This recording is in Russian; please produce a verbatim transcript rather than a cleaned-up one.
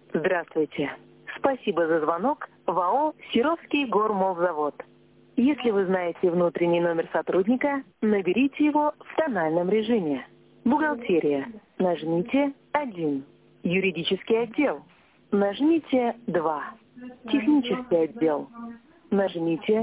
Здравствуйте. Спасибо за звонок в АО «Серовский гормолзавод». Если вы знаете внутренний номер сотрудника, наберите его в тональном режиме. Бухгалтерия. Нажмите один. Юридический отдел. Нажмите два. Технический отдел. Нажмите...